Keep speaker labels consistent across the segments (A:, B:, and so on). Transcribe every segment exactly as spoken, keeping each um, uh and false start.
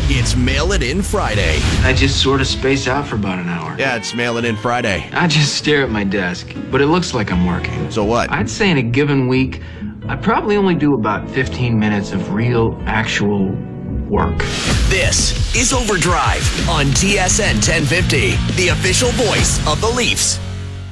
A: It's Mail It In Friday.
B: I just sort of space out for about an hour.
A: Yeah, it's Mail It In Friday.
B: I just stare at my desk, but it looks like I'm working.
A: So what?
B: I'd say in a given week, I probably only do about fifteen minutes of real, actual work.
A: This is Overdrive on T S N ten fifty, the official voice of the Leafs.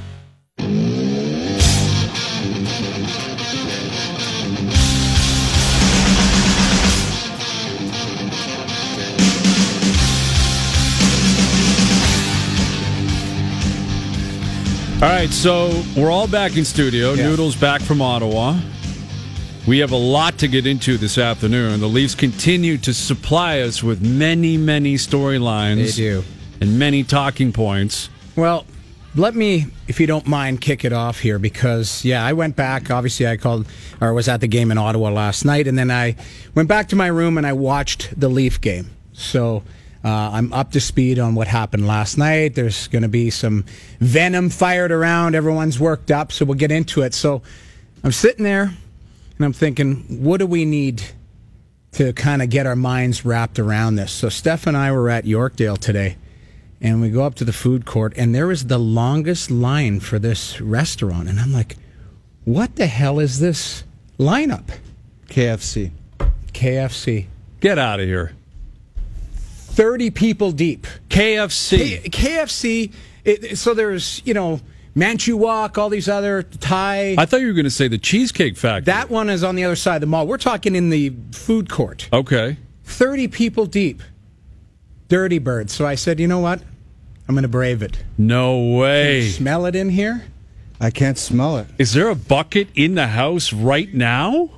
C: All right, so we're all back in studio. Yeah. Noodle's back from Ottawa. We have a lot to get into this afternoon. The Leafs continue to supply us with many, many storylines.
D: They do.
C: And many talking points.
D: Well, let me, if you don't mind, kick it off here because, yeah, I went back. Obviously, I called or was at the game in Ottawa last night, and then I went back to my room and I watched the Leaf game. So Uh, I'm up to speed on what happened last night. There's going to be some venom fired around. Everyone's worked up, so we'll get into it. So I'm sitting there, and I'm thinking, what do we need to kind of get our minds wrapped around this? So Steph and I were at Yorkdale today, and we go up to the food court, and there is the longest line for this restaurant. And I'm like, what the hell is this lineup?
E: K F C.
D: K F C.
C: Get out of here.
D: thirty people deep.
C: K F C.
D: K- KFC. It, so there's, you know, Manchu Wok, all these other Thai.
C: I thought you were going to say the Cheesecake Factory.
D: That one is on the other side of the mall. We're talking in the food court.
C: Okay.
D: thirty people deep. Dirty Bird. So I said, you know what? I'm going to brave it.
C: No way.
D: Can you smell it in here?
E: I can't smell it.
C: Is there a bucket in the house right now?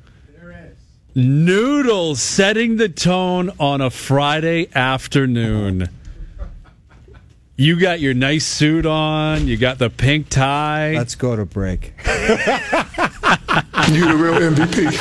C: Noodle setting the tone on a Friday afternoon. You got your nice suit on. You got the pink tie.
E: Let's go to break.
F: You the real M V P.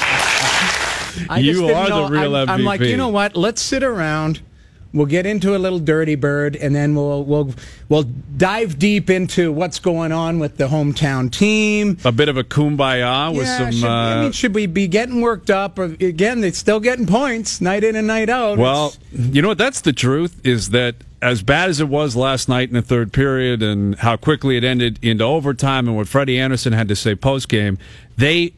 D: I
C: you are
D: know.
C: the real
D: I'm,
C: M V P.
D: I'm like, you know what? Let's sit around. We'll get into a little Dirty Bird, and then we'll we'll we'll dive deep into what's going on with the hometown team.
C: A bit of a kumbaya with
D: yeah,
C: some.
D: Should,
C: Uh,
D: I mean, should we be getting worked up? Or, again, they're still getting points night in and night out.
C: Well,
D: it's,
C: you know what? That's the truth. Is that as bad as it was last night in the third period, and how quickly it ended into overtime, and what Freddie Anderson had to say post game, they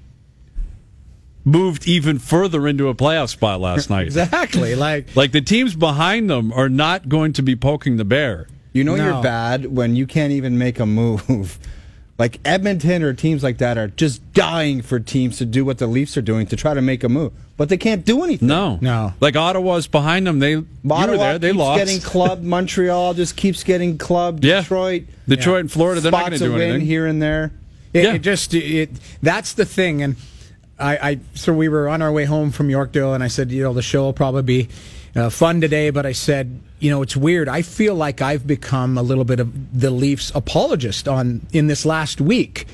C: moved even further into a playoff spot last night.
D: Exactly. Like,
C: like the teams behind them are not going to be poking the bear.
E: You know
D: No.
E: you're bad when you can't even make a move. Like Edmonton or teams like that are just dying for teams to do what the Leafs are doing to try to make a move. But they can't do anything.
C: No.
D: No.
C: Like Ottawa's behind them. They you
E: Ottawa
C: were there. They
E: keeps
C: lost.
E: getting clubbed. Montreal just keeps getting clubbed.
C: Yeah.
E: Detroit.
C: Detroit and Florida, they're not
E: spots
C: going to do
E: a win
C: anything.
E: here and there.
D: it,
C: Yeah.
D: it just it, that's the thing. And I, I so we were on our way home from Yorkdale, and I said, you know, the show will probably be uh, fun today. But I said, you know, it's weird. I feel like I've become a little bit of the Leafs apologist on in this last week.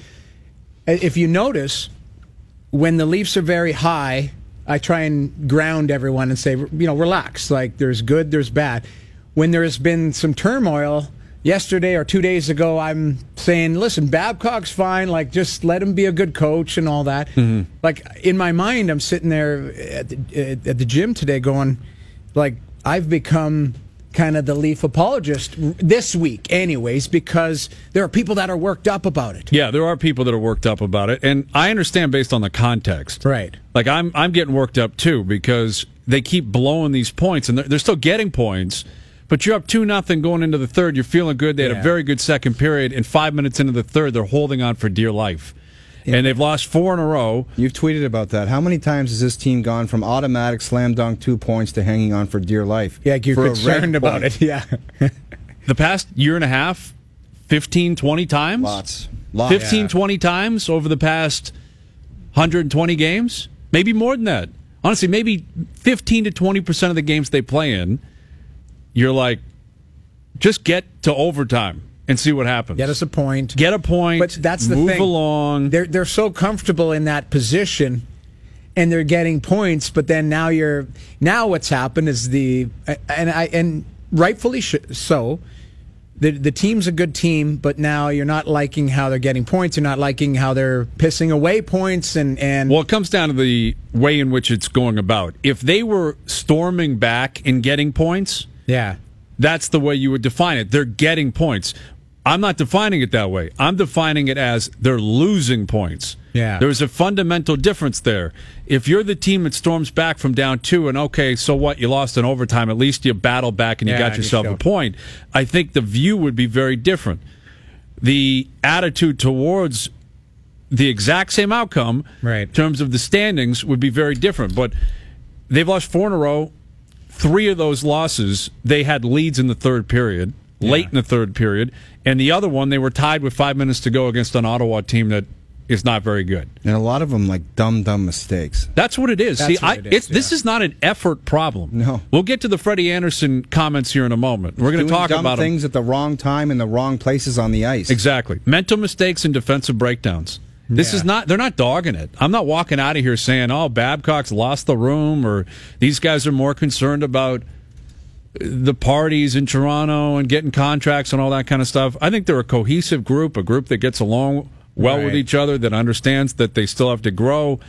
D: If you notice, when the Leafs are very high, I try and ground everyone and say, you know, relax. Like, there's good, there's bad. When there's been some turmoil, yesterday or two days ago, I'm saying, listen, Babcock's fine. Like, just let him be a good coach and all that. Mm-hmm. Like, in my mind, I'm sitting there at the, at the gym today going, like, I've become kind of the Leaf apologist this week anyways, because there are people that are worked up about it.
C: Yeah, there are people that are worked up about it, and I understand based on the context.
D: Right.
C: Like, I'm I'm getting worked up, too, because they keep blowing these points, and they're, they're still getting points, but you're up two nothing going into the third. You're feeling good. They had
D: Yeah.
C: a very good second period, and five minutes into the third, they're holding on for dear life. Yeah. And they've lost four in a row.
E: You've tweeted about that. How many times has this team gone from automatic slam dunk two points to hanging on for dear life?
D: Yeah, you're
E: for
D: concerned about it. Yeah.
C: The past year and a half, fifteen, twenty times?
E: Lots. Lots.
C: fifteen,
E: Yeah.
C: twenty times over the past one hundred twenty games? Maybe more than that. Honestly, maybe fifteen to twenty percent of the games they play in, you're like, just get to overtime and see what happens.
D: Get us a point.
C: Get a point.
D: But that's the
C: move
D: thing.
C: along.
D: They're they're so comfortable in that position, and they're getting points. But then now you're now what's happened is the and I and rightfully sh- so. the the team's a good team, but now you're not liking how they're getting points. You're not liking how they're pissing away points, and and
C: Well, it comes down to the way in which it's going about. If they were storming back and getting points,
D: yeah,
C: that's the way you would define it. They're getting points. I'm not defining it that way. I'm defining it as they're losing points.
D: Yeah.
C: There's a fundamental difference there. If you're the team that storms back from down two and, okay, so what, you lost in overtime, at least you battled back and you
D: Yeah,
C: got
D: and you
C: yourself a
D: showed.
C: point, I think the view would be very different. The attitude towards the exact same outcome
D: Right.
C: in terms of the standings would be very different. But they've lost four in a row. Three of those losses, they had leads in the third period, late in the third period. And the other one, they were tied with five minutes to go against an Ottawa team that is not very good.
E: And a lot of them like dumb, dumb mistakes.
C: That's what it is.
D: That's
C: See,
D: what
C: I,
D: it is,
C: it's this
D: yeah.
C: is not an effort problem.
E: No.
C: We'll get to the Freddie Anderson comments here in a moment. We're going to
E: Doing
C: talk
E: dumb
C: about 'em.
E: things at the wrong time in the wrong places on the ice.
C: Exactly. Mental mistakes and defensive breakdowns. This
D: Yeah.
C: is not, they're not dogging it. I'm not walking out of here saying, oh, Babcock's lost the room, or these guys are more concerned about the parties in Toronto and getting contracts and all that kind of stuff. I think they're a cohesive group, a group that gets along well with
D: Right.
C: each other, that understands that they still have to grow.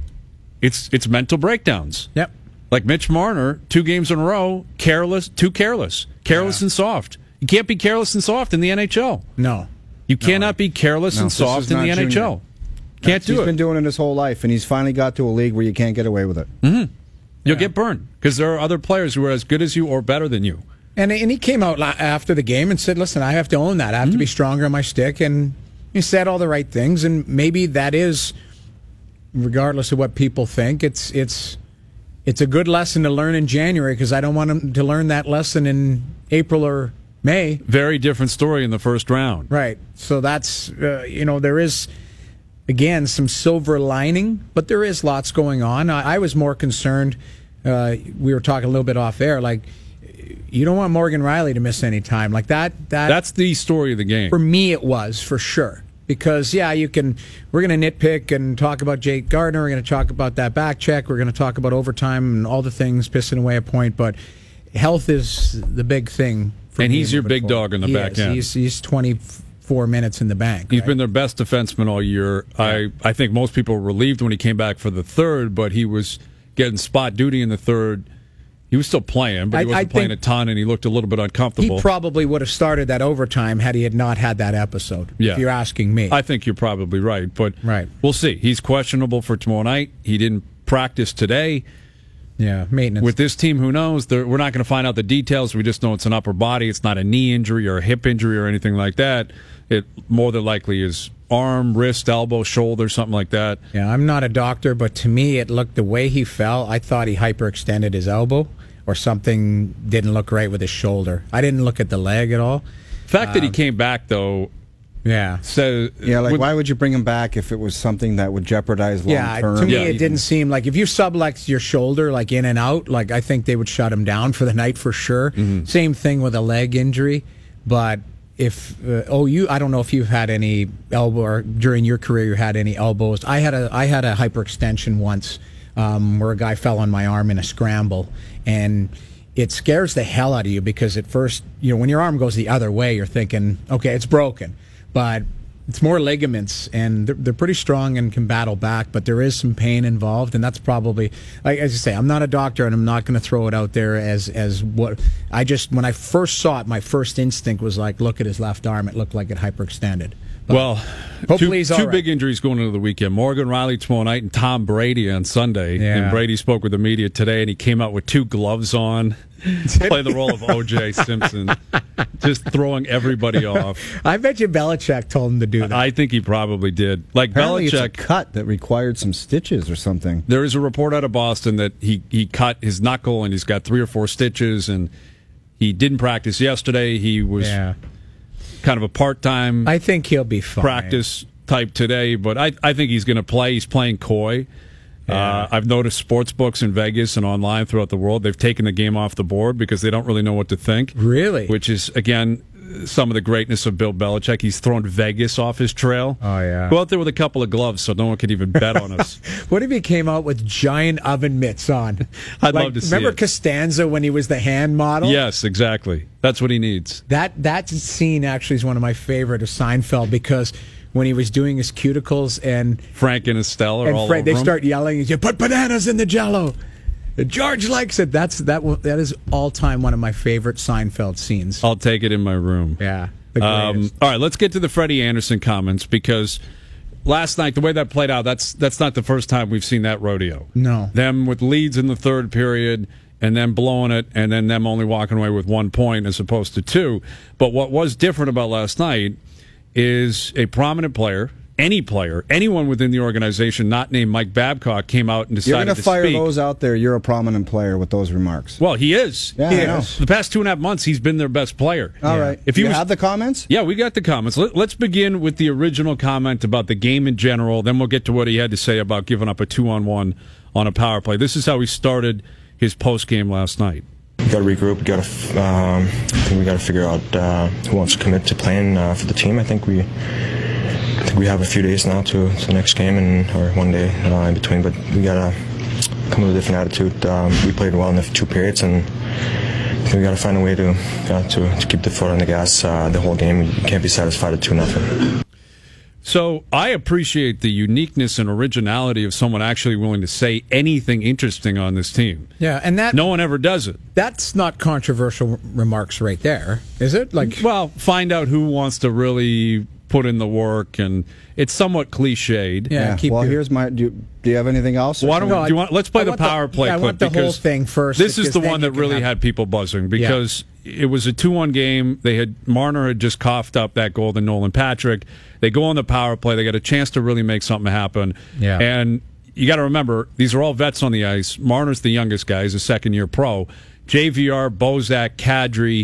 C: It's it's mental breakdowns.
D: Yep.
C: Like Mitch Marner, two games in a row, careless, too careless, careless
D: Yeah.
C: and soft. You can't be careless and soft in the N H L.
D: no.
C: You cannot be careless
E: No,
C: and
E: this
C: soft
E: is
C: in the
E: not
C: N H L.
E: junior.
C: Can't do
E: He's
C: it.
E: been doing it his whole life, and he's finally got to a league where you can't get away with it.
C: You'll get burned because there are other players who are as good as you or better than you.
D: And and he came out la- after the game and said, "Listen, I have to own that. I have
C: Mm-hmm.
D: to be stronger on my stick." And he said all the right things. And maybe that is, regardless of what people think, it's it's it's a good lesson to learn in January, because I don't want him to learn that lesson in April or May.
C: Very different story in the first round.
D: Right. So that's uh, you know there is again some silver lining, but there is lots going on. I, I was more concerned. Uh, we were talking a little bit off air, like. You don't want Morgan Riley to miss any time like that. That
C: That's the story of the game.
D: for me, it was for sure. Because yeah, you can. We're going to nitpick and talk about Jake Gardner. We're going to talk about that back check. We're going to talk about overtime and all the things pissing away a point. But health is the big thing. For
C: And
D: me
C: he's your
D: moving
C: big
D: forward.
C: dog in the
D: He
C: back
D: is.
C: end.
D: He's he's twenty-four minutes in the bank.
C: He's
D: right?
C: been their best defenseman all year. I, I think most people were relieved when he came back for the third, but he was getting spot duty in the third. He was still playing, but he
D: I-
C: wasn't
D: I
C: playing a
D: think
C: ton, and he looked a little bit uncomfortable.
D: He probably would have started that overtime had he had not had that episode.
C: Yeah.
D: If you're asking me.
C: I think you're probably right, but
D: Right.
C: we'll see. He's questionable for tomorrow night. He didn't practice today.
D: yeah, maintenance.
C: With this team, who knows? They're, we're not going to find out the details. We just know it's an upper body. It's not a knee injury or a hip injury or anything like that. It more than likely is arm, wrist, elbow, shoulder, something like that.
D: Yeah, I'm not a doctor, but to me, it looked the way he fell. I thought he hyperextended his elbow, or something didn't look right with his shoulder. I didn't look at the leg at all.
C: The fact that he came back, though,
D: Yeah,
C: says
E: Yeah, like
C: would-
E: why would you bring him back if it was something that would jeopardize long
D: yeah.
E: term?
D: To me,
C: Yeah.
D: it didn't seem like if you subluxed your shoulder like in and out, like I think they would shut him down for the night for sure.
C: Mm-hmm.
D: Same thing with a leg injury, but. If uh, oh you I don't know if you've had any elbow or during your career you had any elbows. I had a I had a hyperextension once um, where a guy fell on my arm in a scramble, and it scares the hell out of you because at first, you know, when your arm goes the other way, you're thinking, okay, it's broken, but it's more ligaments, and they're, they're pretty strong and can battle back, but there is some pain involved, and that's probably, like as you say, I'm not a doctor, and I'm not going to throw it out there as as what I just when I first saw it, my first instinct was like, look at his left arm, it looked like it hyperextended. But
C: Well,
D: hopefully
C: two,
D: he's
C: two
D: all right.
C: big injuries going into the weekend. Morgan Riley tomorrow night and Tom Brady on Sunday.
D: Yeah.
C: And Brady spoke with the media today, and he came out with two gloves on, playing the role of O J Simpson, just throwing everybody off.
D: I bet you Belichick told him to do that.
C: I think he probably did. Like
E: Apparently it's a
C: Belichick,
E: cut that required some stitches or something.
C: there is a report out of Boston that he, he cut his knuckle and he's got three or four stitches, and he didn't practice yesterday. He was
D: yeah,
C: kind of a part-time
D: I think he'll be fine.
C: practice type today, but I, I think he's going to play. He's playing coy.
D: Yeah.
C: Uh, I've noticed sports books in Vegas and online throughout the world, they've taken the game off the board because they don't really know what to think.
D: Really?
C: Which is, again, some of the greatness of Bill Belichick. He's thrown Vegas off his trail.
D: Oh, yeah.
C: Go out there with a couple of gloves so no one could even bet on us.
D: What if he came out with giant oven mitts on?
C: I'd
D: Like,
C: love to see
D: remember
C: it.
D: Costanza when he was the hand model?
C: Yes, exactly. That's what he needs.
D: That that scene actually is one of my favorite of Seinfeld because when he was doing his cuticles and
C: Frank and Estelle are
D: and
C: all
D: Fred,
C: over
D: they
C: him.
D: start yelling, "You put bananas in the Jello." George likes it. That's that. wa- That is all time one of my favorite Seinfeld scenes.
C: I'll take it in my room.
D: Yeah. The
C: Um,
D: greatest.
C: all right, let's get to the Freddie Anderson comments because last night, the way that played out, that's that's not the first time we've seen that rodeo.
D: No.
C: Them with leads in the third period and then blowing it and then them only walking away with one point as opposed to two. But what was different about last night is a prominent player, any player, anyone within the organization not named Mike Babcock came out and
E: You're
C: decided
E: going
C: to
E: to fire
C: speak.
E: those out there. You're a prominent player with those remarks.
C: Well, he is.
E: Yeah,
C: he
E: I know.
C: is. The past two and a half months, he's been their best player.
E: All right.
C: If he
E: you
C: was,
E: have the comments?
C: Yeah, we got the comments. Let, let's begin with the original comment about the game in general. Then we'll get to what he had to say about giving up a two-on-one on a power play. This is how he started his post game last night.
F: We got to regroup. We got to. Um, I think we got to figure out uh, who wants to commit to playing uh, for the team. I think we. I think we have a few days now to, to the next game, and or one day uh, in between. But we got to come with a different attitude. Um, we played well in the two periods, and I think we got to find a way to uh, to to keep the foot on the gas uh, the whole game. You can't be satisfied at two nothing.
C: So I appreciate the uniqueness and originality of someone actually willing to say anything interesting on this team.
D: Yeah, and that
C: No one ever does it.
D: that's not controversial remarks right there, is it? Like,
C: Well, find out who wants to really put in the work, and it's somewhat cliched.
D: Yeah, keep
E: well,
D: your-
E: here's my. Do you, do you have anything else?
C: Why don't
D: No,
C: we,
D: I-
C: do you want? Let's play
D: I
C: the
D: want the-
C: power play
D: yeah, I
C: clip
D: want the whole
C: because
D: thing first,
C: This is
D: because
C: the
D: then
C: one
D: you
C: that
D: can
C: really
D: have-
C: had people buzzing because it was a two-one game. They had Marner had just coughed up that goal to Nolan Patrick. They go on the power play. They got a chance to really make something happen.
D: Yeah.
C: And you got to remember these are all vets on the ice. Marner's the youngest guy. He's a second-year pro. J V R, Bozak, Kadri,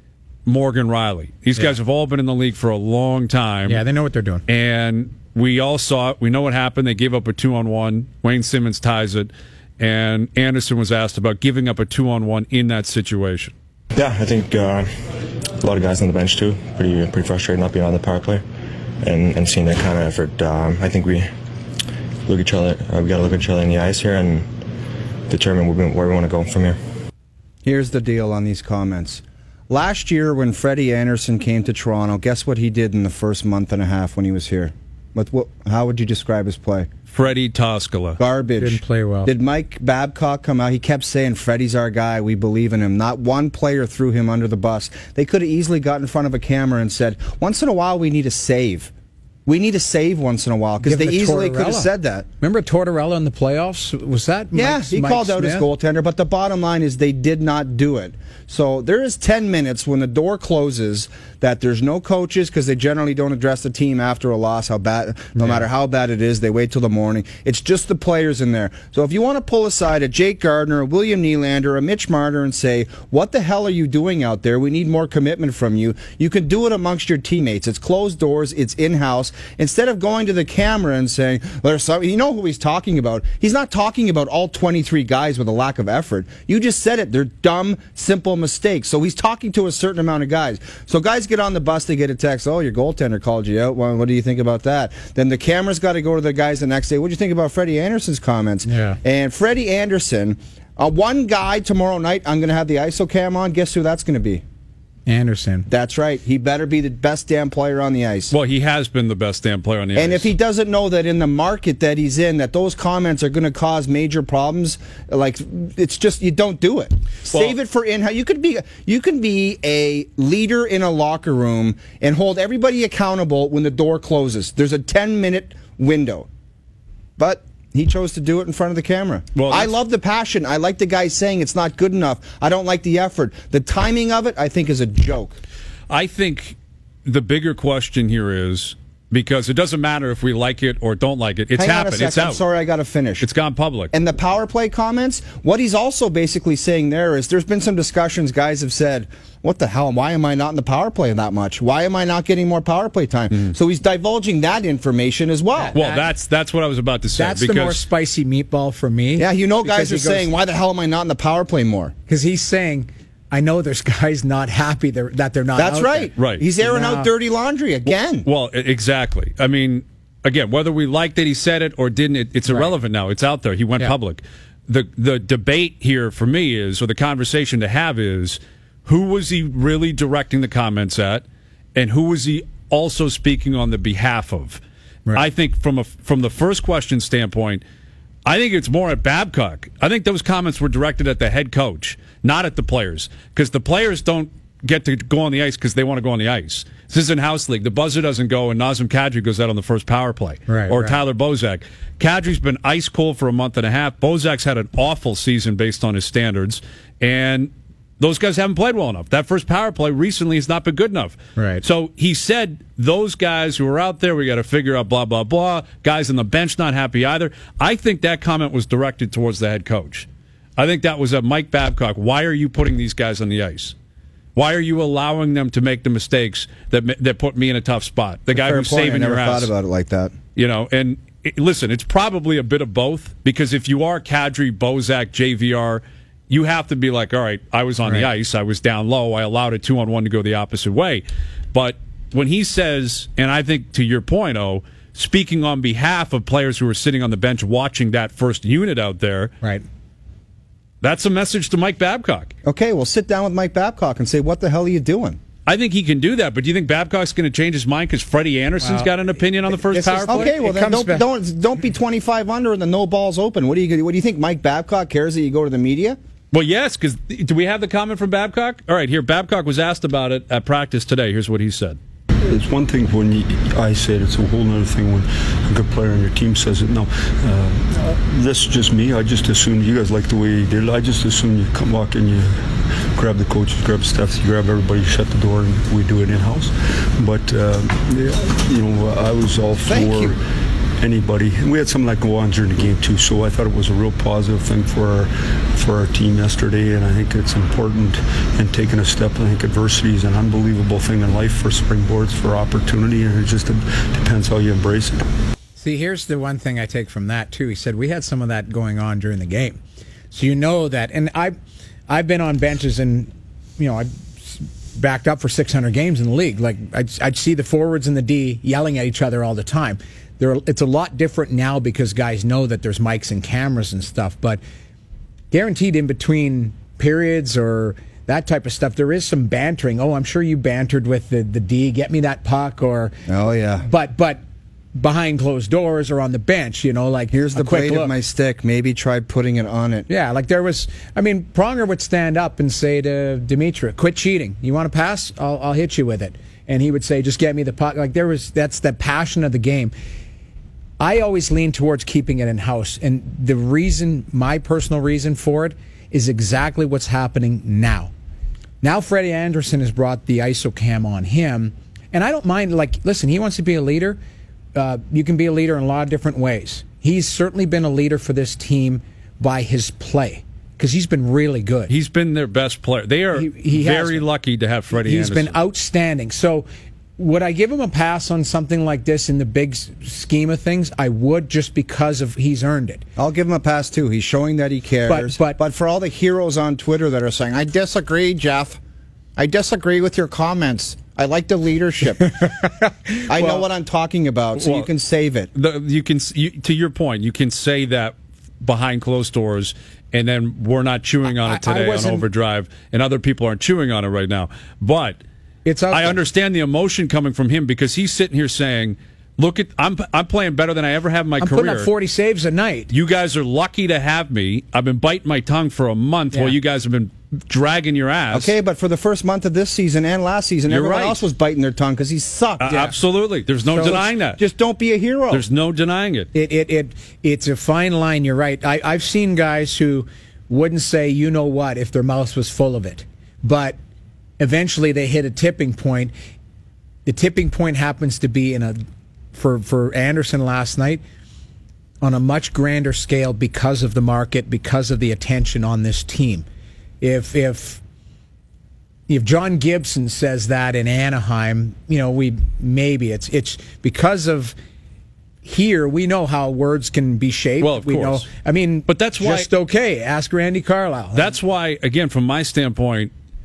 C: Morgan Riley. These guys have all been in the league for a long time.
D: yeah, they know what they're doing.
C: And we all saw it. We know what happened. They gave up a two-on-one. Wayne Simmons ties it. And Anderson was asked about giving up a two-on-one in that situation.
F: Yeah, I think uh, a lot of guys on the bench too. Pretty pretty frustrated not being on the power play, and, and seeing that kind of effort. Um, I think we look at each other. Uh, we got to look at each other in the eyes here and determine where we, where we want to go from here.
E: Here's the deal on these comments. Last year, when Freddie Anderson came to Toronto, guess what he did in the first month and a half when he was here? What, what, how would you describe his play?
C: Freddie Toskala.
E: Garbage.
D: Didn't play well.
E: Did Mike Babcock come out? He kept saying, Freddie's our guy. We believe in him. Not one player threw him under the bus. They could have easily got in front of a camera and said, once in a while, we need a save. We need a save once in a while, because
D: Give
E: they
D: him to
E: easily could have
D: Tortorella.
E: said that.
D: Remember Tortorella in the playoffs? Was that
E: Yeah,
D: Mike's-
E: he
D: Mike
E: called out his
D: Smith?
E: goaltender, but the bottom line is they did not do it. So there is ten minutes when the door closes that there's no coaches, because they generally don't address the team after a loss, how bad, no matter how bad it is, they wait till the morning. It's just the players in there. So if you want to pull aside a Jake Gardner, a William Nylander, a Mitch Marner and say, what the hell are you doing out there? We need more commitment from you. You can do it amongst your teammates. It's closed doors. It's in-house. Instead of going to the camera and saying, there's some, you know who he's talking about. He's not talking about all twenty-three guys with a lack of effort. You just said it. They're dumb, simple mistakes. So he's talking to a certain amount of guys. So guys get on the bus, they get a text, oh, your goaltender called you out. Well, what do you think about that? Then the camera's got to go to the guys the next day. What do you think about Freddie Anderson's comments?
D: Yeah.
E: And Freddie Anderson, uh, one guy tomorrow night, I'm going to have the I S O cam on. Guess who that's going to be?
D: Anderson.
E: That's right. He better be the best damn player on the ice.
C: Well, he has been the best damn player on the
E: And
C: ice.
E: if he doesn't know that in the market that he's in, that those comments are going to cause major problems, like it's just you don't do it. Save it for in. You could be you can be a leader in a locker room and hold everybody accountable when the door closes. There's a ten minute window, but he chose to do it in front of the camera.
C: Well,
E: I
C: that's-
E: love the passion. I like the guy saying it's not good enough. I don't like the effort. The timing of it, I think, is a joke.
C: I think the bigger question here is, because it doesn't matter if we like it or don't like it, it's
E: Hang on a
C: happened.
E: second.
C: It's out.
E: I'm sorry, I got to finish.
C: It's gone public.
E: And the power play comments, what he's also basically saying there is there's been some discussions, guys have said, what the hell, why am I not in the power play that much? Why am I not getting more power play time?
C: Mm-hmm.
E: So he's divulging that information as well.
C: well,
D: that-
C: that's that's what I was about to say.
D: That's
C: because
D: the more spicy meatball for me.
E: Yeah, you know guys
D: Because
E: are
D: he goes-
E: saying, why the hell am I not in the power play more?
D: Because he's saying, I know there's guys not happy they're, that they're not.
E: That's
D: out
E: right.
D: there.
C: Right.
E: He's airing
D: Now-
E: out dirty laundry again.
C: Well, e- exactly. I mean, again, whether we like that he said it or didn't, it, it's irrelevant now. It's out there. He went
D: Yeah.
C: public. The the debate here for me is, or the conversation to have is, who was he really directing the comments at, and who was he also speaking on the behalf of?
D: Right.
C: I think from a from the first question standpoint, I think it's more at Babcock. I think those comments were directed at the head coach, not at the players, because the players don't get to go on the ice because they want to go on the ice. This isn't house league. The buzzer doesn't go, and Nazem Kadri goes out on the first power play,
D: Right,
C: or
D: right.
C: Tyler Bozak. Kadri's been ice cold for a month and a half. Bozak's had an awful season based on his standards, and those guys haven't played well enough. That first power play recently has not been good enough.
D: Right.
C: So he said those guys who are out there, we got to figure out blah, blah, blah. Guys on the bench not happy either. I think that comment was directed towards the head coach. I think that was at Mike Babcock. Why are you putting these guys on the ice? Why are you allowing them to make the mistakes that that put me in a tough spot? The guy
E: Fair
C: who's
E: point.
C: saving
E: I never
C: your ass.
E: thought about it like that.
C: You know, and it, listen, it's probably a bit of both, because if you are Kadri, Bozak, J V R, you have to be like, all right, I was on the
D: Right.
C: ice, I was down low, I allowed a two on one to go the opposite way. But when he says, and I think to your point, oh, speaking on behalf of players who are sitting on the bench watching that first unit out there,
D: Right.
C: that's a message to Mike Babcock.
E: Okay, well, sit down with Mike Babcock and say, what the hell are you doing?
C: I think he can do that, but do you think Babcock's going to change his mind because Freddie Anderson's
D: Well,
C: got an opinion on the first
D: this
C: power
D: is-
C: play?
E: Okay, well
D: It
E: then
D: comes
E: don't,
D: back-
E: don't don't be twenty-five under and the no balls open. What do you what do you think? Mike Babcock cares that you go to the media?
C: Well, yes, because do we have the comment from Babcock? All right, here, Babcock was asked about it at practice today. Here's what he said.
G: It's one thing when you, I say it, it's a whole other thing when a good player on your team says it. No, uh, this is just me. I just assumed you guys like the way you did it. I just assumed you come walk in, you grab the coaches, grab the staff, you grab everybody, you shut the door, and we do it in-house. But, uh, yeah, you know, I was all
E: Thank
G: for
E: you.
G: anybody. And we had something that go on during the game, too, so I thought it was a real positive thing for our, for our team yesterday, and I think it's important in taking a step. I think adversity is an unbelievable thing in life for springboards, for opportunity, and it just depends how you embrace it.
D: See, here's the one thing I take from that too. He said we had some of that going on during the game, so you know that. And I, I've been on benches, and you know I backed up for six hundred games in the league. Like I'd, I'd see the forwards and the D yelling at each other all the time. There, it's a lot different now because guys know that there's mics and cameras and stuff. But guaranteed, in between periods or that type of stuff, there is some bantering. Oh, I'm sure you bantered with the the D. Get me that puck, or
E: Oh yeah.
D: but but behind closed doors or on the bench, you know, like
E: Here's
D: a
E: the
D: quick
E: blade
D: look.
E: of my stick. Maybe try putting it on it.
D: Yeah, like there was. I mean, Pronger would stand up and say to Dimitra, "Quit cheating. You want to pass? I'll, I'll hit you with it." And he would say, "Just get me the puck." Like there was. That's the passion of the game. I always lean towards keeping it in house, and the reason, my personal reason for it, is exactly what's happening now. Now Freddie Anderson has brought the I S O cam on him, and I don't mind. Like, listen, he wants to be a leader. Uh, you can be a leader in a lot of different ways. He's certainly been a leader for this team by his play, because he's been really good.
C: He's been their best player. They are
D: He- he has
C: very
D: been.
C: lucky to have Freddie
D: He's
C: Anderson.
D: been outstanding. So would I give him a pass on something like this in the big s- scheme of things? I would, just because of he's earned it.
E: I'll give him a pass too. He's showing that he cares.
D: But- but-
E: for all the heroes on Twitter that are saying, "I disagree, Jeff. I disagree with your comments. I like the leadership. I know
C: Well-
E: what I'm talking about, so
C: well,
E: you can save it."
C: The, you can, you, to your point, you can say that behind closed doors, and then we're not chewing on
D: I-
C: it
D: I
C: today on
D: wasn't-
C: Overdrive, and other people aren't chewing on it right now. But
D: It's out
C: I
D: there.
C: understand the emotion coming from him, because he's sitting here saying, "Look at I'm I'm playing better than I ever have in my
D: I'm
C: career.
D: putting up forty saves a night.
C: You guys are lucky to have me. I've been biting my tongue for a month
D: Yeah.
C: while you guys have been dragging your ass."
E: Okay, but for the first month of this season and last season,
C: You're
E: everyone
C: right.
E: else was biting their tongue because he sucked.
C: Uh, Absolutely. There's no
E: So
C: denying that.
E: Just don't be a hero.
C: There's no denying it.
D: It, it, it, it's a fine line. You're right. I, I've seen guys who wouldn't say, you know what, if their mouth was full of it. But eventually they hit a tipping point. The tipping point happens to be in a, for, for Anderson last night, on a much grander scale because of the market, because of the attention on this team. If, if, if John Gibson says that in Anaheim, you know, we maybe it's it's because of here we know how words can be shaped.
C: Well, of
D: we
C: course.
D: know. I mean,
C: But that's why-
D: just okay. Ask Randy Carlisle.
C: That's why, again, from my standpoint,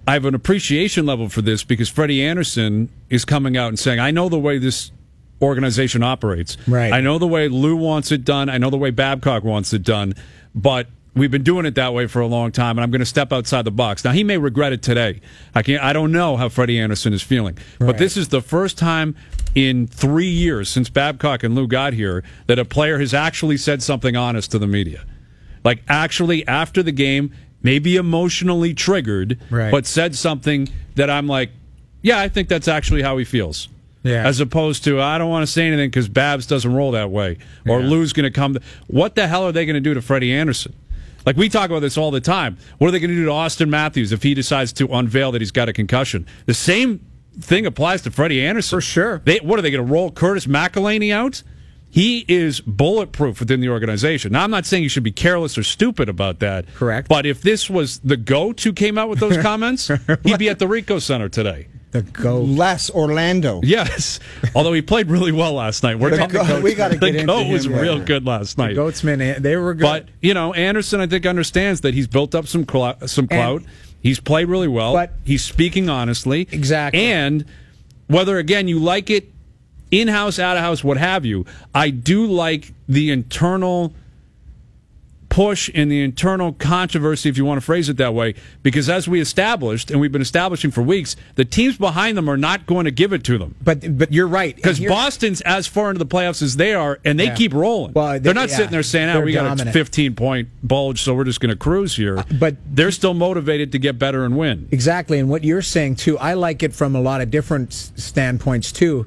C: I have an appreciation level for this because Freddie Anderson is coming out and saying, I know the way this organization operates.
D: Right.
C: I know the way Lou wants it done. I know the way Babcock wants it done. But we've been doing it that way for a long time, and I'm going to step outside the box. Now, he may regret it today. I can't. I don't know how Freddie Anderson is feeling.
D: Right.
C: But this is the first time in three years since Babcock and Lou got here that a player has actually said something honest to the media. Like, actually, after the game, maybe emotionally triggered,
D: right.
C: but said something that I'm like, yeah, I think that's actually how he feels.
D: Yeah.
C: As opposed to, I don't want to say anything because Babs doesn't roll that way. Or
D: Yeah.
C: Lou's going to come. What the hell are they going to do to Freddie Anderson? Like, we talk about this all the time. What are they going to do to Austin Matthews if he decides to unveil that he's got a concussion? The same thing applies to Freddie Anderson.
D: For sure.
C: They, what are they going to roll Curtis McElhaney out? He is bulletproof within the organization. Now, I'm not saying you should be careless or stupid about that.
D: Correct.
C: But if this was the GOAT who came out with those comments, he'd be at the Rico Center today.
D: The GOAT.
E: Les Orlando.
C: Yes. Although he played really well last night. We're
E: The
C: talking,
E: goat- we gotta
C: the
E: get into
C: GOAT
E: him
C: was
E: later.
C: real good last night.
D: Goatsmen, they were good.
C: But, you know, Anderson, I think, understands that he's built up some clou- some clout.
D: And-
C: He's played really well.
D: But-
C: he's speaking honestly.
D: Exactly.
C: And whether, again, you like it in-house, out-of-house, what have you, I do like the internal push and the internal controversy, if you want to phrase it that way, because as we established, and we've been establishing for weeks, the teams behind them are not going to give it to them.
D: But but you're right.
C: Because
D: And here-
C: Boston's as far into the playoffs as they are, and they
D: Yeah.
C: keep rolling.
D: Well, they-
C: they're not
D: yeah,
C: sitting there saying, "Oh,
D: they're
C: we got a
D: dominant.
C: fifteen-point bulge, so we're just going to cruise here."
D: but-
C: they're still motivated to get better and win.
D: Exactly, and what you're saying too, I like it from a lot of different s- standpoints too.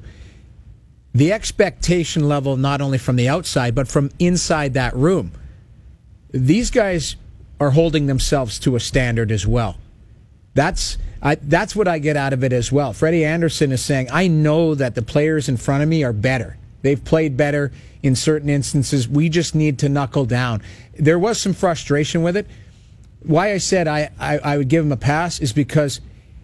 D: The expectation level, not only from the outside, but from inside that room. These guys are holding themselves to a standard as well. That's I, that's what I get out of it as well. Freddie Anderson is saying, I know that the players in front of me are better. They've played better in certain instances. We just need to knuckle down. There was some frustration with it. Why I said I, I, I would give him a pass is because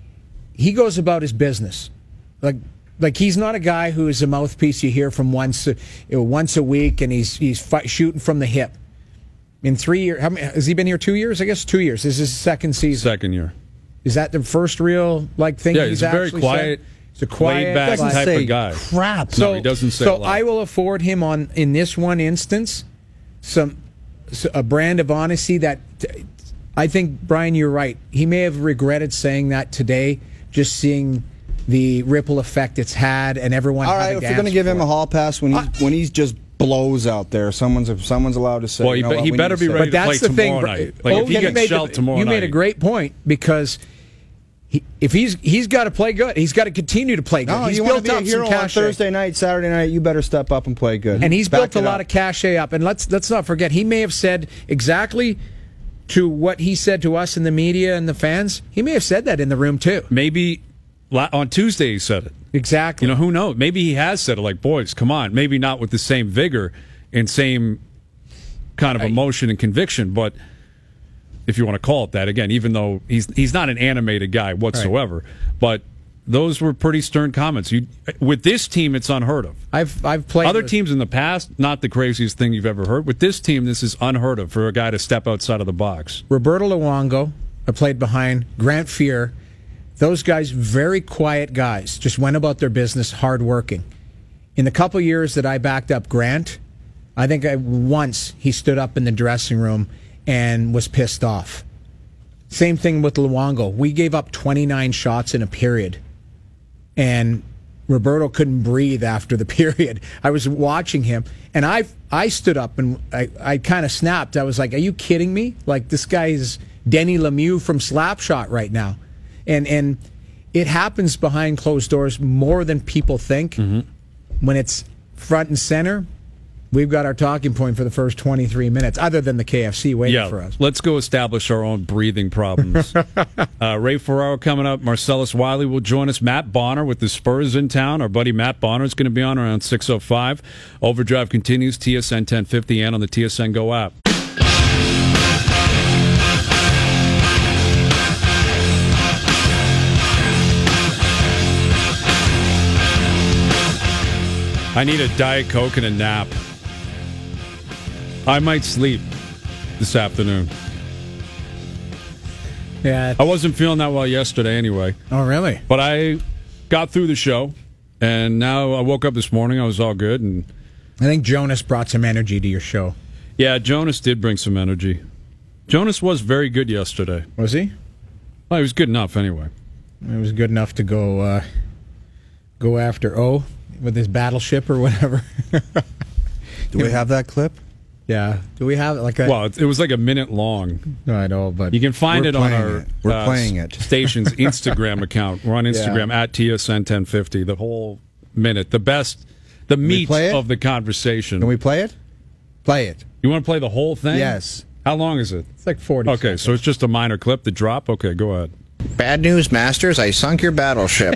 D: he goes about his business. Like like he's not a guy who is a mouthpiece you hear from once a, you know, once a week and he's he's fight, shooting from the hip. In three years, how many, has he been here two years? I guess two years. This is his second season.
C: Second year.
D: Is that the first real like thing
C: Yeah,
D: he's,
C: he's a very
D: actually
C: quiet,
D: said? He's a quiet,
C: laid-back
E: Doesn't
C: type
E: say
C: of guy.
E: crap.
C: No, he doesn't say
D: So
C: a lot.
D: I will afford him on in this one instance some a brand of honesty that I think, Brian, you're right. He may have regretted saying that today, just seeing the ripple effect it's had and everyone.
E: All right, if you're going to give him a hall pass when he when he's just blows out there, someone's someone's allowed to say.
C: Well, he
E: you know
C: be-
E: what,
C: he
E: we
C: better
E: need to
C: be
E: say-
C: ready
D: But
C: to
D: that's
C: play
D: the thing.
C: tomorrow night. Like,
D: Oh,
C: if he
D: you
C: gets
D: made
C: shelled
D: the-
C: tomorrow
D: you made
C: night.
D: a great point because he, if he's he's got to play good, he's got to continue to play good.
E: No,
D: he's
E: you want to
D: built
E: be a
D: up
E: hero
D: some
E: on
D: cachet.
E: Thursday night, Saturday night. You better step up and play good.
D: And he's
E: Back
D: built a
E: it
D: lot
E: up.
D: of cachet up. And let's let's not forget, he may have said exactly to what he said to us in the media and the fans. He may have said that in the room too.
C: Maybe la- on Tuesday he said it.
D: Exactly.
C: You know, who knows? Maybe he has said it like, boys, come on. Maybe not with the same vigor and same kind of emotion and conviction, but if you want to call it that, again, even though he's he's not an animated guy whatsoever, but those were pretty stern comments. You, with this team, it's unheard of.
D: I've I've played
C: Other
D: with-
C: teams in the past, not the craziest thing you've ever heard. With this team, this is unheard of for a guy to step outside of the box.
D: Roberto Luongo, I played behind Grant Fuhr. Those guys, very quiet guys, just went about their business, hardworking. In the couple years that I backed up Grant, I think I, once he stood up in the dressing room and was pissed off. Same thing with Luongo. We gave up twenty-nine shots in a period, and Roberto couldn't breathe after the period. I was watching him, and I I stood up and I, I kind of snapped. I was like, "Are you kidding me? Like, this guy is Denny Lemieux from Slapshot right now." And and it happens behind closed doors more than people think.
C: Mm-hmm.
D: When it's front and center, we've got our talking point for the first twenty-three minutes, other than the K F C waiting
C: Yeah,
D: for us.
C: let's go establish our own breathing problems. uh, Ray Ferraro coming up. Marcellus Wiley will join us. Matt Bonner with the Spurs in town. Our buddy Matt Bonner is going to be on around six oh five. Overdrive continues, T S N ten fifty and on the T S N Go app. I need a Diet Coke and a nap. I might sleep this afternoon.
D: Yeah.
C: I wasn't feeling that well yesterday anyway.
D: Oh, really?
C: But I got through the show, and now I woke up this morning. I was all good. And
D: I think Jonas brought some energy to your show.
C: yeah, Jonas did bring some energy. Jonas was very good yesterday.
D: Was he?
C: Well, he was good enough anyway.
D: It was good enough to go uh, go after O with his battleship or whatever.
E: Do we have that clip?
D: Yeah. Do we have like a?
C: Well, it, it was like a minute long.
D: No, I know, but
C: You can find
E: We're
C: it on
E: playing
C: our
E: it. We're
C: uh,
E: playing it.
C: station's Instagram account. We're on Instagram at T S N ten fifty. The whole minute, the best, the meat
E: play it?
C: of the conversation.
E: Can we play it? Play it.
C: You want to play the whole thing?
E: Yes.
C: How long is it?
D: it's like forty.
C: Okay,
D: seconds.
C: so it's just a minor clip. The drop. Okay, go ahead.
H: Bad news, Masters. I sunk your battleship.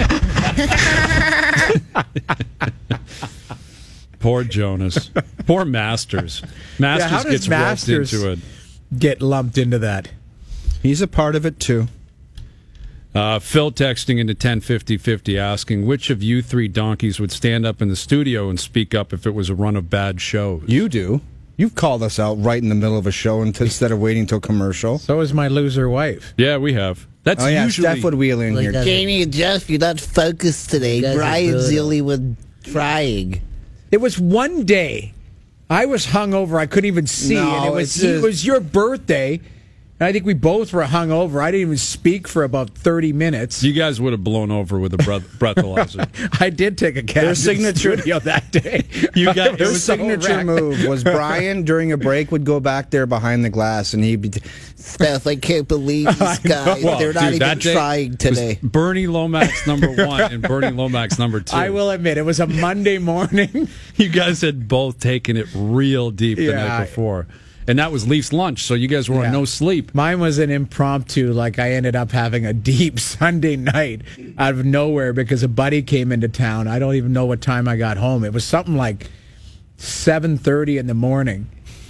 C: Poor Jonas. Poor Masters. Masters
D: how does
C: gets
D: Masters-
C: roped into it.
D: get lumped into that.
E: He's a part of it too.
C: Uh, Phil texting into ten fifty fifty asking which of you three donkeys would stand up in the studio and speak up if it was a run of bad shows.
E: You do. You've called us out right in the middle of a show instead of waiting till commercial.
D: So is my loser wife.
C: Yeah, we have. That's
E: Oh yeah,
C: usually
E: Steph would wheel in here.
H: Jamie and Jeff, you're not focused today. Brian's the only one trying.
D: It was one day. I was hungover. I couldn't even see,
E: No,
D: and it was
E: it's a-
D: it was your birthday. And I think we both were hungover. I didn't even speak for about thirty minutes.
C: You guys would have blown over with a breath- breathalyzer.
D: I did take a cab
E: Their
D: to the
E: signature-
D: studio that day.
C: You got-
E: Their
C: it was
E: signature
D: wrecked.
E: move was Brian during a break would go back there behind the glass and he'd be.
H: Steph, I can't believe these guys.
C: Well,
H: They're not
C: dude,
H: even
C: that day
H: trying
C: was
H: today.
C: Bernie Lomax number one and Bernie Lomax number two.
D: I will admit, it was a Monday morning.
C: You guys had both taken it real deep the
D: Yeah,
C: night
D: I-
C: before. And that was Leafs lunch, so you guys were
D: Yeah.
C: on no sleep.
D: Mine was an impromptu, like I ended up having a deep Sunday night out of nowhere because a buddy came into town. I don't even know what time I got home. It was something like seven thirty in the morning.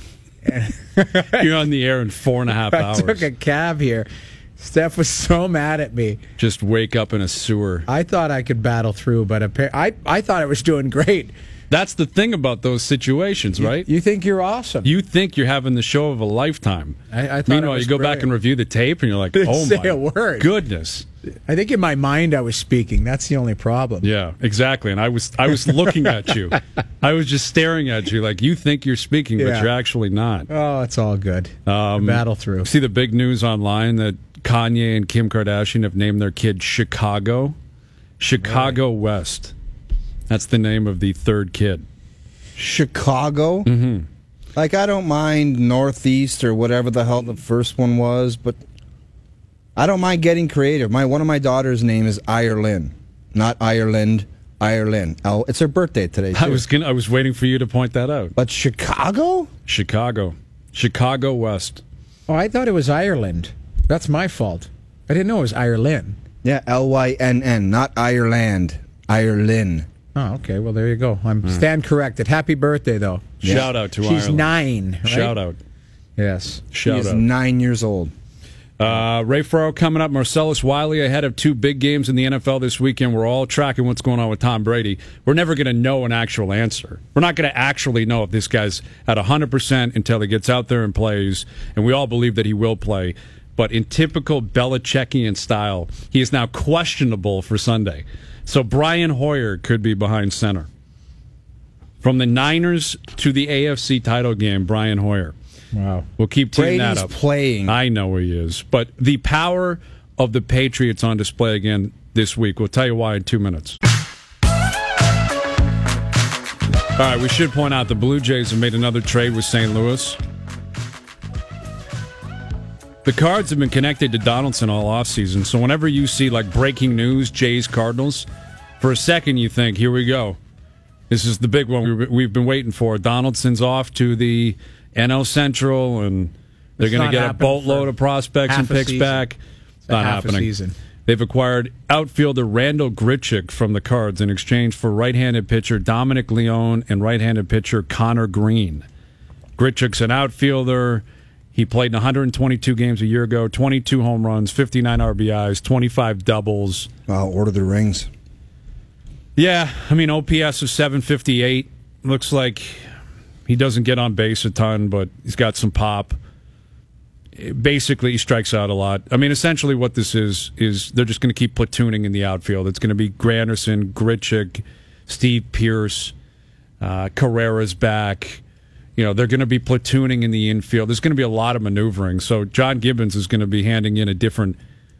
C: You're on the air in four and a half
D: I
C: hours.
D: took a cab here. Steph was so mad at me.
C: Just wake up in a sewer.
D: I thought I could battle through, but appa- I, I thought I was doing great.
C: That's the thing about those situations, right?
D: You think you're awesome.
C: You think you're having the show of a lifetime.
D: I- I thought it
C: Meanwhile,
D: was
C: you go back
D: great.
C: and review the tape, and you're like,
D: Didn't
C: "Oh
D: say
C: my
D: a word.
C: goodness!"
D: I think in my mind I was speaking. That's the only problem.
C: Yeah, exactly. And I was, I was looking at you. I was just staring at you, like you think you're speaking, but
D: Yeah.
C: you're actually not.
D: Oh, it's all good.
C: Um,
D: battle through.
C: See the big news online that Kanye and Kim Kardashian have named their kid Chicago, Chicago West. That's the name of the third kid.
E: Chicago. Mm-hmm. Like I don't mind Northeast or whatever the hell the first one was, but I don't mind getting creative. My one of my daughter's name is Ireland, not Ireland. Ireland. Oh, it's her birthday today.
C: I
E: too.
C: was gonna, I was waiting for you to point that out.
E: But Chicago?
C: Chicago, Chicago West.
D: Oh, I thought it was Ireland. That's my fault. I didn't know it was Ireland.
E: Yeah, L Y N N, not Ireland. Ireland.
D: Oh, okay. Well, there you go. I'm stand corrected. Happy birthday, though.
C: Shout out to
D: She's
C: Ireland.
D: nine. Right?
C: Shout out.
D: Yes.
E: She
C: Shout
E: is
C: out.
E: nine years old.
C: Uh, Ray Ferraro coming up. Marcellus Wiley ahead of two big games in the N F L this weekend. We're all tracking what's going on with Tom Brady. We're never going to know an actual answer. We're not going to actually know if this guy's at one hundred percent until he gets out there and plays, and we all believe that he will play. But in typical Belichickian style, he is now questionable for Sunday. So Brian Hoyer could be behind center. From the Niners to the A F C title game, Brian Hoyer.
D: Wow.
C: We'll keep teeing that
E: Brady's
C: up.
E: playing.
C: I know he is. But the power of the Patriots on display again this week. We'll tell you why in two minutes. All right, we should point out the Blue Jays have made another trade with Saint Louis. The Cards have been connected to Donaldson all offseason, so whenever you see like breaking news, Jays, Cardinals, for a second you think, here we go. This is the big one we- we've been waiting for. Donaldson's off to the N L Central, and they're
D: It's
C: going to
D: not
C: get a
D: happening
C: boatload
D: for
C: of prospects and
D: half a
C: picks
D: season.
C: back.
D: It's
C: Not
D: half a
C: happening.
D: season.
C: They've acquired outfielder Randall Grichuk from the Cards in exchange for right-handed pitcher Dominic Leone and right-handed pitcher Connor Green. Grichuk's an outfielder. He played in one hundred twenty-two games a year ago, twenty-two home runs, fifty-nine R B Is, twenty-five doubles.
E: Wow, order the rings.
C: Yeah, I mean, O P S of seven fifty-eight. Looks like he doesn't get on base a ton, but he's got some pop. basically he strikes out a lot. I mean, essentially what this is, is they're just going to keep platooning in the outfield. It's going to be Granderson, Grichuk, Steve Pearce, uh, Carrera's back. You know, they're going to be platooning in the infield. There's going to be a lot of maneuvering. So John Gibbons is going to be handing in a different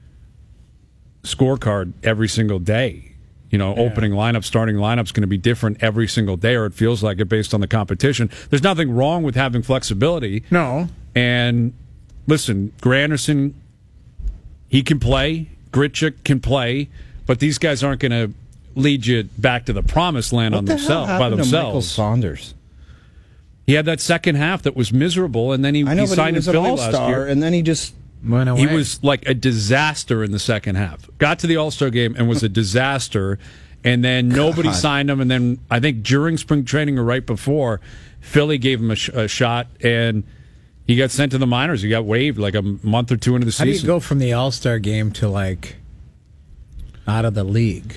C: scorecard every single day. You know, yeah. Opening lineup, starting lineup is going to be different every single day, or it feels like it based on the competition. There's nothing wrong with having flexibility.
D: No.
C: And listen, Granderson, he can play. Grichuk can play. But these guys aren't going to lead you back to the promised land
E: what
C: on
E: the
C: themselves
E: hell
C: by
E: happened
C: themselves.
E: To Michael Saunders.
C: He had that second half that was miserable, and then he,
E: I know,
C: he
E: but
C: signed
E: he was
C: in
E: an
C: Philly last
E: all-star,
C: year.
E: and then he just
D: went away.
C: He was like a disaster in the second half. Got to the All-Star game and was a disaster, and then nobody
E: God.
C: signed him. And then I think during spring training or right before, Philly gave him a, sh- a shot, and he got sent to the minors. He got waived like a month or two into the
D: How
C: season.
D: do you go from the All-Star game to, like, out of the league?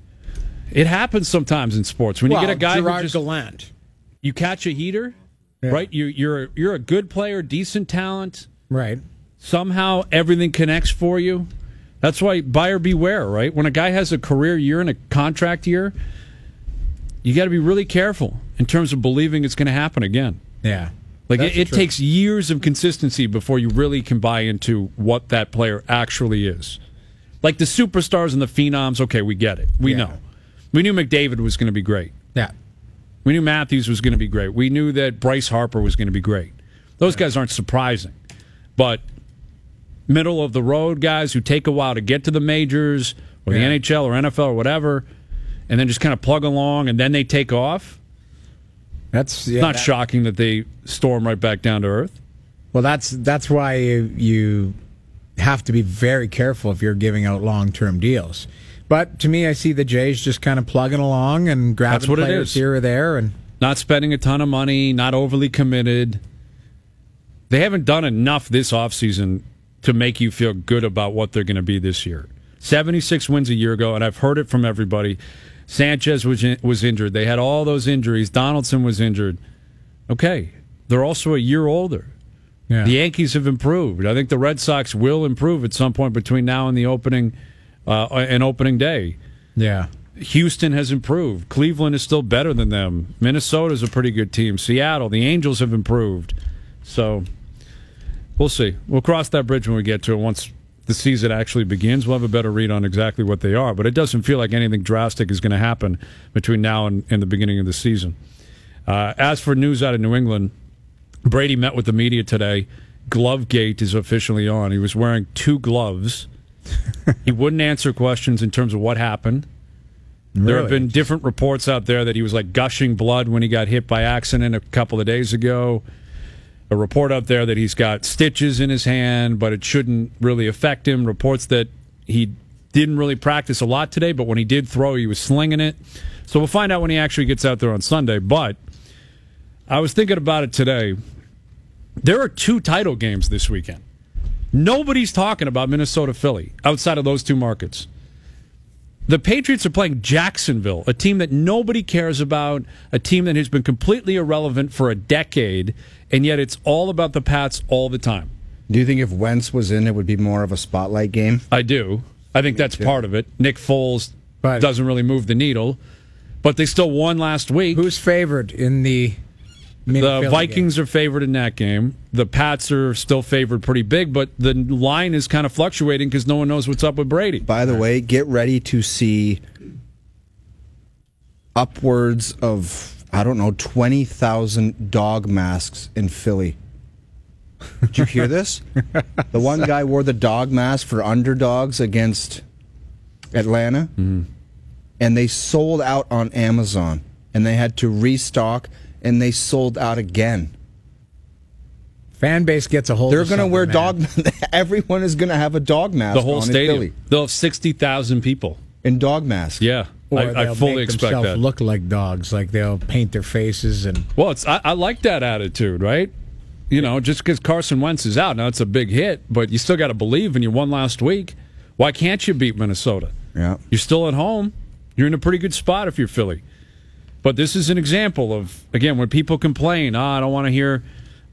C: It happens sometimes in sports. When
D: well,
C: you get a guy
D: Gerard
C: who just,
D: Gallant.
C: you catch a heater,
D: Yeah.
C: right? You, you're you're a good player, decent talent.
D: Right.
C: Somehow everything connects for you. That's why buyer beware, right? When a guy has a career year and a contract year, you got to be really careful in terms of believing it's going to happen again.
D: Yeah.
C: Like
D: That's
C: it, it
D: true.
C: takes years of consistency before you really can buy into what that player actually is. Like the superstars and the phenoms, okay, we get it. We
D: Yeah.
C: know. We knew McDavid was going to be great.
D: Yeah.
C: We knew Matthews was going to be great. We knew that Bryce Harper was going to be great. Those
D: yeah.
C: guys aren't surprising. But middle of the road guys who take a while to get to the majors or the
D: Yeah.
C: N H L or N F L or whatever, and then just kind of plug along and then they take off,
D: That's yeah,
C: it's not
D: that-
C: shocking that they storm right back down to earth.
D: Well, that's that's why you, you have to be very careful if you're giving out long-term deals. But to me, I see the Jays just kind of plugging along and grabbing
C: That's what it
D: players
C: is.
D: here or there, and
C: Not spending a ton of money, not overly committed. They haven't done enough this offseason to make you feel good about what they're going to be this year. seventy-six wins a year ago, and I've heard it from everybody. Sanchez was in, was injured. They had all those injuries. Donaldson was injured. Okay, they're also a year older.
D: yeah.
C: The Yankees have improved. I think the Red Sox will improve at some point between now and the opening uh, and opening day.
D: yeah.
C: Houston has improved. Cleveland is still better than them. Minnesota's a pretty good team. Seattle, the Angels have improved. So we'll see. We'll cross that bridge when we get to it. Once the season actually begins, we'll have a better read on exactly what they are. But it doesn't feel like anything drastic is going to happen between now and, and the beginning of the season. Uh, as for news out of New England, Brady met with the media today. Glovegate is officially on. He was wearing two gloves. He wouldn't answer questions in terms of what happened. There have
D: Really?
C: been different reports out there that he was like gushing blood when he got hit by accident a couple of days ago. A report out there that he's got stitches in his hand, but it shouldn't really affect him. Reports that he didn't really practice a lot today, but when he did throw, he was slinging it. So we'll find out when he actually gets out there on Sunday. But I was thinking about it today. There are two title games this weekend. Nobody's talking about Minnesota Philly outside of those two markets. The Patriots are playing Jacksonville, a team that nobody cares about, a team that has been completely irrelevant for a decade, and yet it's all about the Pats all the time.
E: Do you think if Wentz was in, it would be more of a spotlight game?
C: I do. I think that's part of it. Nick Foles
D: But-
C: doesn't really move the needle, but they still won last week.
D: Who's favored in the
C: The
D: Philly
C: Vikings
D: game?
C: are favored in that game. The Pats are still favored pretty big, but the line is kind of fluctuating because no one knows what's up with Brady.
E: By the way, get ready to see upwards of, I don't know, twenty thousand dog masks in Philly. Did you hear this? The one guy wore the dog mask for underdogs against Atlanta,
C: Mm-hmm.
E: and they sold out on Amazon, and they had to restock, and they sold out again.
D: Fan base gets a hold
E: They're
D: of
E: going to
D: something,
E: wear
D: man.
E: dog. Everyone is going to have a dog mask.
C: The whole
E: on in
C: stadium.
E: Philly
C: They'll have sixty thousand people.
E: in dog masks.
C: Yeah,
D: Or
C: I, I
D: they'll
C: fully
D: make
C: expect
D: themselves
C: that.
D: look like dogs, like they'll paint their faces and
C: Well, it's I, I like that attitude, right? You know, just because Carson Wentz is out now, it's a big hit, but you still got to believe. And you won last week. Why can't you beat Minnesota?
E: Yeah.
C: You're still at home. You're in a pretty good spot if you're Philly. But this is an example of, again, when people complain, oh, I don't want to hear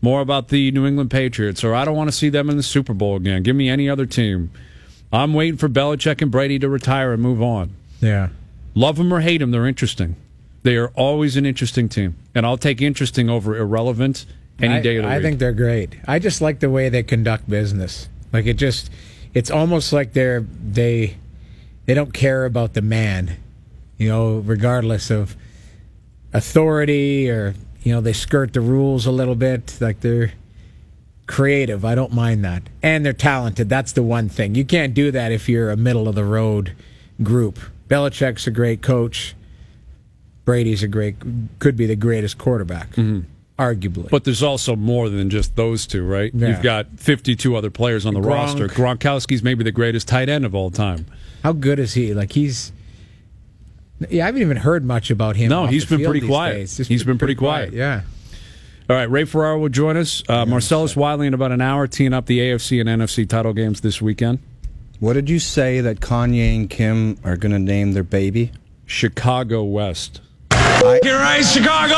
C: more about the New England Patriots, or I don't want to see them in the Super Bowl again. Give me any other team. I'm waiting for Belichick and Brady to retire and move on.
D: Yeah.
C: Love them or hate them, they're interesting. They are always an interesting team. And I'll take interesting over irrelevant any
D: I,
C: day of the
D: I
C: week.
D: think they're great. I just like the way they conduct business. Like it just, it's almost like they're they they don't care about the man, you know, regardless of authority, or you know, they skirt the rules a little bit. Like they're creative. I don't mind that, and they're talented. That's the one thing. You can't do that if you're a middle of the road group. Belichick's a great coach. Brady's a great, could be the greatest quarterback, mm-hmm. arguably.
C: But there's also more than just those two, right?
D: Yeah.
C: You've got fifty-two other players on the
D: Gronk.
C: roster. Gronkowski's maybe the greatest tight end of all time.
D: How good is he? Like he's, yeah, I haven't even heard much about him.
C: No,
D: off
C: he's
D: the
C: been
D: field
C: pretty
D: these
C: quiet.
D: days. Just
C: He's been pretty quiet.
D: Yeah.
C: All right, Ray Ferraro will join us. Uh, Marcellus Wiley in about an hour, teeing up the A F C and N F C title games this weekend.
E: What did you say that Kanye and Kim are going to name their baby?
C: Chicago West.
E: I,
I: Get right, Chicago!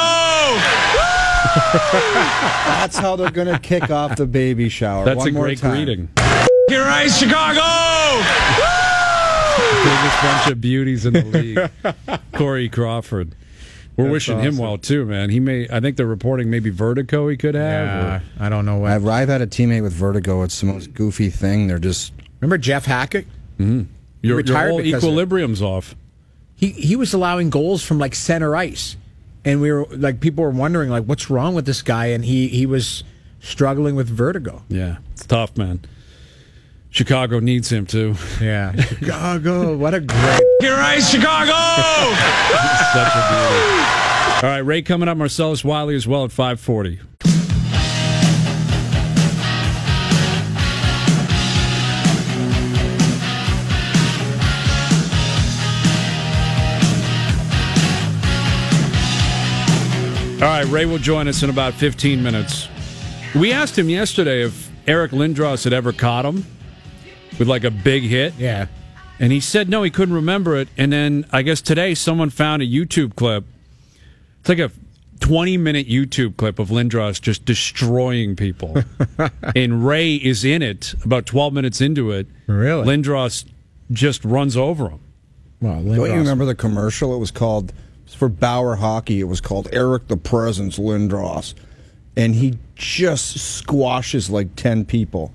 E: That's how they're going to kick off the baby shower.
C: That's
E: One
C: a
E: more
C: great
E: time.
C: greeting.
I: Get right, Chicago!
C: Biggest bunch of beauties in the league. Corey Crawford. We're
D: That's
C: wishing him
D: awesome.
C: well too, man. He may. I think they're reporting maybe vertigo he could have.
D: Yeah,
C: or-
D: I don't know what.
E: I've, I've had a teammate with vertigo. It's the most goofy thing. They're just...
D: Remember Jeff Hackett?
C: your, your
D: retired
C: whole
D: because of-
C: equilibrium's off.
D: He he was allowing goals from like center ice, and we were like, people were wondering like, what's wrong with this guy? And he he was struggling with vertigo.
C: Yeah, it's tough, man. Chicago needs him too.
D: Yeah, Chicago. What a great.
I: Get right, Chicago!
C: Such a beauty. All right, Ray coming up. Marcellus Wiley as well at five forty. All right, Ray will join us in about fifteen minutes. We asked him yesterday if Eric Lindros had ever caught him with like a big hit.
D: Yeah.
C: And he said no, he couldn't remember it. And then I guess today someone found a YouTube clip. It's like a twenty-minute YouTube clip of Lindros just destroying people. And Ray is in it about twelve minutes into it.
D: Really?
C: Lindros just runs over him.
D: Well,
E: Don't you remember the commercial? It was called, it was for Bauer Hockey. It was called Eric the Presence Lindros. And he just squashes like ten people.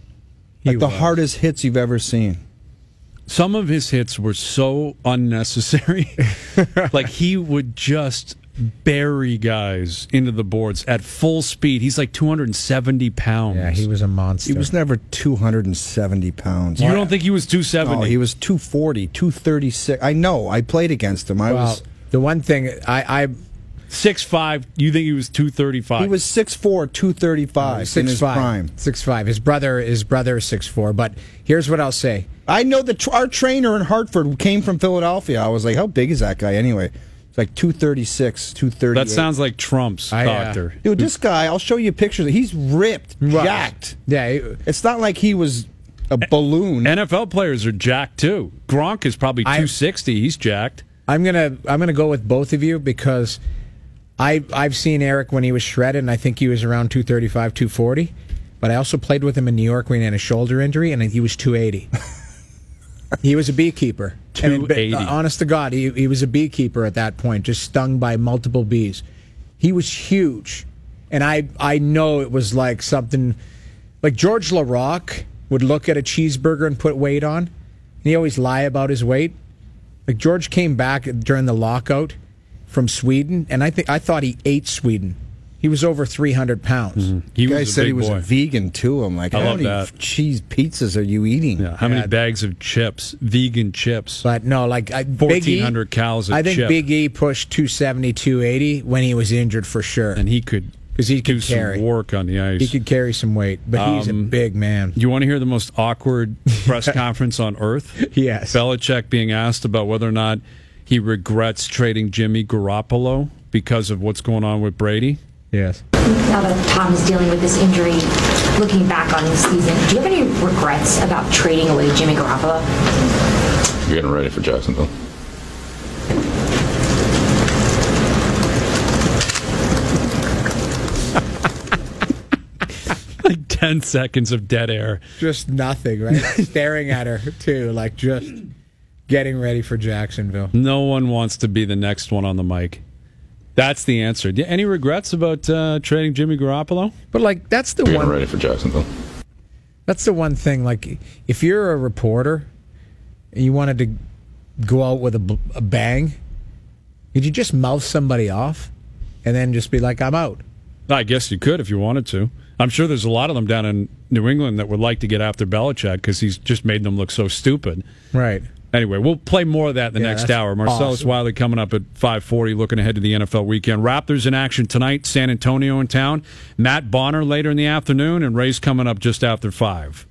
D: He
E: Like the
D: was.
E: hardest hits you've ever seen.
C: Some of his hits were so unnecessary. Like he would just bury guys into the boards at full speed. He's like two hundred seventy pounds.
D: Yeah, he was a monster.
E: He was never two hundred seventy pounds.
C: You don't think he was two seventy?
E: No, he was two forty, two thirty-six. I know. I played against him. I
D: Well,
E: was.
D: the one thing I, I
C: six five. You think he was two thirty-five?
E: He was six four, two thirty-five in his prime.
D: Six five. His brother, his brother is six four. But here's what I'll say.
E: I know that tr- our trainer in Hartford came from Philadelphia. I was like, how big is that guy anyway? It's like two thirty-six, two thirty-eight.
C: That sounds like Trump's
D: I, uh,
C: doctor.
E: Dude, this guy, I'll show you pictures. He's ripped,
D: Right.
E: jacked.
D: Yeah. he-
E: It's not like he was a balloon.
C: N F L players are jacked too. Gronk is probably
D: I-
C: two sixty. He's jacked.
D: I'm gonna I'm gonna go with both of you because I I've seen Eric when he was shredded, and I think he was around two thirty-five, two forty. But I also played with him in New York when he had a shoulder injury, and he was two eighty. He was a beekeeper. And
C: two eighty.
D: uh, honest to God, he he was a beekeeper at that point, just stung by multiple bees. He was huge, and I I know it was like something like George LaRocque would look at a cheeseburger and put weight on, and he always lie about his weight. Like George came back during the lockout from Sweden, and I think I thought he ate Sweden. He was over three hundred pounds.
C: He
E: You guys
C: was a
E: said
C: big
E: he was
C: boy.
E: a vegan too. I'm like,
C: I
E: how
C: love
E: many
C: that.
E: cheese pizzas are you eating?
C: Yeah, how many
D: Yeah.
C: bags of chips? Vegan chips.
D: But no, like I, Big E,
C: fourteen hundred calories a
D: I think
C: chip.
D: Big E pushed two seventy, two eighty when he was injured for sure.
C: And he could
D: Because he
C: do
D: could carry.
C: some work on the ice.
D: He could carry some weight, but he's a
C: Um,
D: big man.
C: You want to hear the most awkward press conference on earth?
D: Yes.
C: Belichick being asked about whether or not he regrets trading Jimmy Garoppolo because of what's going on with Brady.
D: Yes.
J: Now that Tom is dealing with this injury, looking back on this season, do you have any regrets about trading away Jimmy Garoppolo?
K: You're getting ready for Jacksonville.
C: ten seconds of dead air.
D: Just nothing, right? Staring at her, too, like just getting ready for Jacksonville.
C: No one wants to be the next one on the mic. That's the answer. Any regrets about uh, trading Jimmy Garoppolo?
D: But, like, that's the
K: We're
D: one...
K: getting ready for Jacksonville.
D: That's the one thing, like, if you're a reporter and you wanted to go out with a, a bang, could you just mouth somebody off and then just be like, I'm out?
C: I guess you could if you wanted to. I'm sure there's a lot of them down in New England that would like to get after Belichick because he's just made them look so stupid.
D: Right.
C: Anyway, we'll play more of that in the
D: Yeah,
C: next
D: that's
C: hour. Marcellus
D: awesome.
C: Wiley coming up at five forty, looking ahead to the N F L weekend. Raptors in action tonight, San Antonio in town. Matt Bonner later in the afternoon, and Ray's coming up just after five.